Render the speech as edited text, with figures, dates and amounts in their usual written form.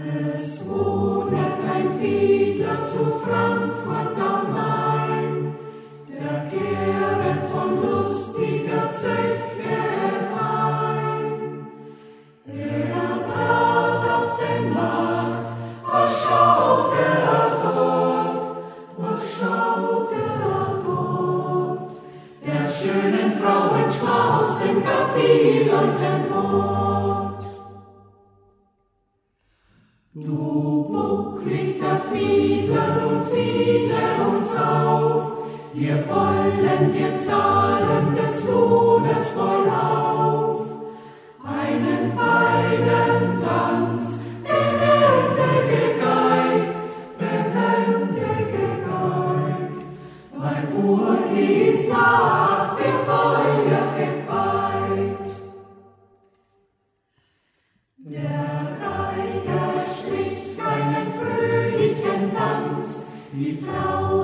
Es wohnet ein Fiedler zu Frankfurt am Main, der kehret von lustiger Zeche heim. Er trat auf den Markt, was schaut er dort, der schönen Frauen schmaust gar viel und den Mord. Du bucklichter Fiedler, nun fiedle uns auf, wir wollen dir zahlen des Lohnes vollauf. Einen feinen Tanz, behende gegeigt, mein Urlis Nacht wird heuer gefeit. Der Geiger strich einen fröhlichen Tanz, die Frau